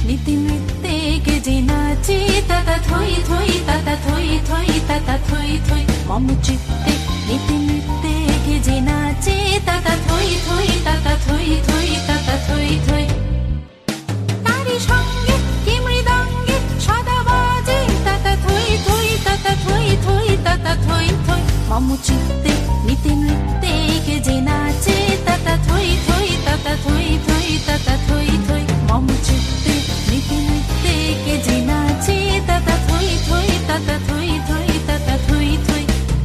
नीति नृत्ये के जे नाचे तता थोई थोई तता थोई थोई तता थोई थोई मम चित्ते नीति नृत्ये के जे नाचे तता थोई थोई तता थोई थोई तता थोई थोई तारी संगे कि मृदंगे सदा बाजे तता थोई थोई तता थोई थोई तता थोई थोई मम चित्ते नीति नृत्ये के जे नाचे तता थोई थोई तता थोई थोई तता थोई थोई मम चित्ते नीति नृत्ये के जे नाचे तता थोई थोई तता थोई थोई तता थोई थोई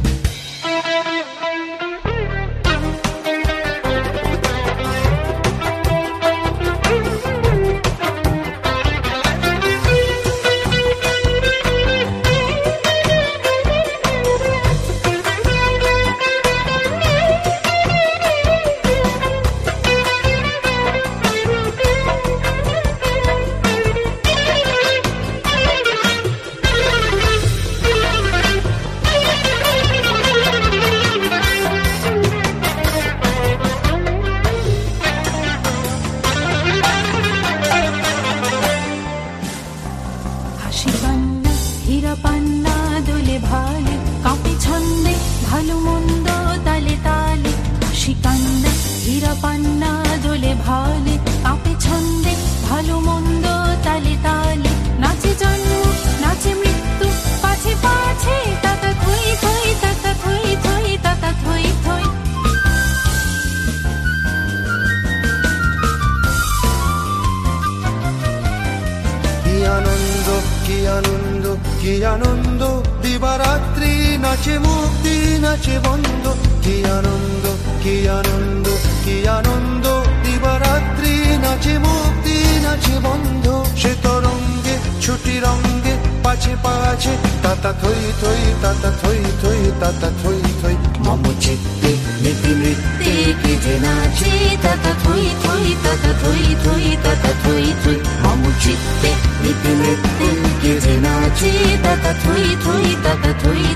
কি আনন্দ দিবারাত্রি নাচে মুক্তি নাচে বন্ধ কি আনন্দ কি আনন্দ কি আনন্দ দিবারাত্রি নাচে মুক্তি নাচে বন্ধ সে তরঙ্গে ছুটি রঙ্গে পাছে পাছে তাতা থই থই তাতা থই থই তাতা থই থই মম চিত্তে নীতি নৃত্যে কে যে নাচে তাতা থই থই তাতা থই থই তাতা থই থই মম চিত্তে নীতি নৃত্যে কে যে নাচে তাতা থই থই তাতা থই